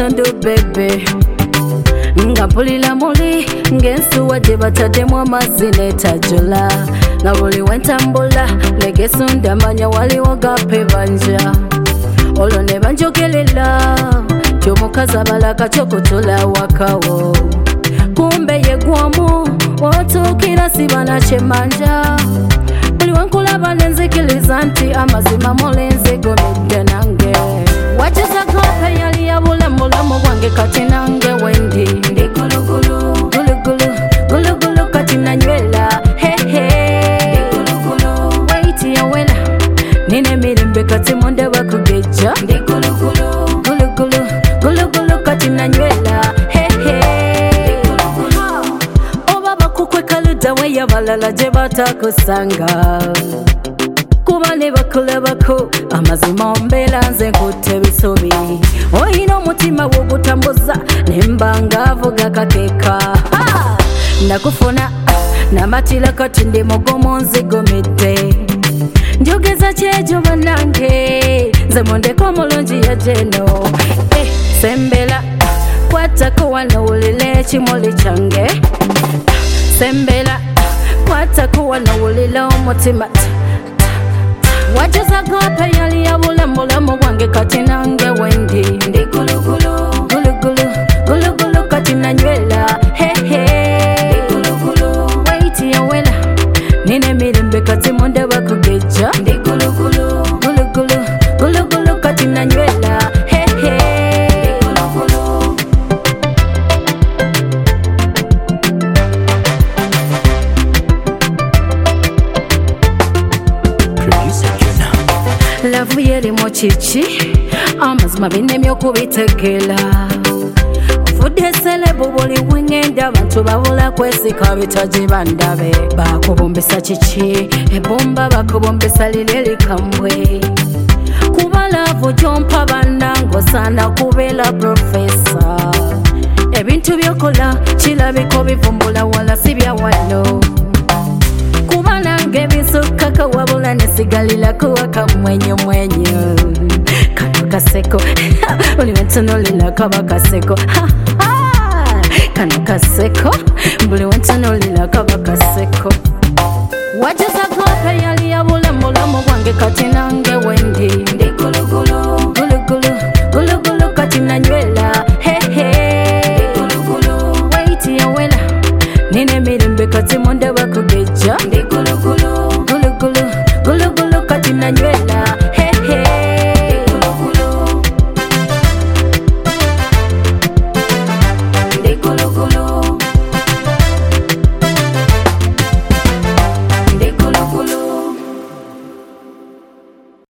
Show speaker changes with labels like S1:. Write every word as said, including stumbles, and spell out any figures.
S1: kitundu bebe nga mpulira muli ng'ensuwa gye bataddemu amazzi n'etajula nga buli wentambula negesunda manya waliwo gape banja olwo ne banjogerera ti omukazi abalaka kyokutula wakawo kumbe yegwamu watuukira sibana kyemanja buli wenkulaba nenzikiriza nti amazima mulenzi gomedde nange wakiza gape yali yabula mulamu gwange kati nange wendi ndi gulugulu gulugulu gulugulu kati nanywela hehe ndi gulugulu waiti yawela nine mirembe kati mundaba kugeja ndi gulugulu gulugulu gulugulu kati nanywela hehe oba bakukwekaluda weya balala gye batakusanga kuba ne bakulabako amazima ombeera nze nkutte bisubi oyina omutima wogutambuza nembanga avuga kakeeka nakufuna namatira kati ndi mugomo nzigomedde njogeza kyejo banange nze mundeko omulungi yajeno eh, sembera kwatako wano wulira ekimuli kyange sembera kwatako wano wulira omutima wakiza gape yali yabula mulamu gwange kati nange wendi ndi gulugulu gulugulu gulugulu kati nanywela hehe ndi gulugulu waiti yawela nine mirembe kati mundaba kugeja ndi gulugulu gulugulu gulugulu kati nanywela hehe ndi gulugulu lavu yerimu kiki amazima binemye okubitegera ofudde selebu buli wengenda abantu babula kwesika bitaji bandabe bakubombesa kiki ebomba bakubombesa lile likambwe kuba lavu gyompa bannange osaana kubeera profesa ebintu byokola kirabika obivumbula wala si bya wano kuba nange bisukako wabula nesigalira kuwaka mwenyo mwenyo kano kaseko buli wentunulira kaba kaseko kano kaseko buli wentunulira kaba kaseko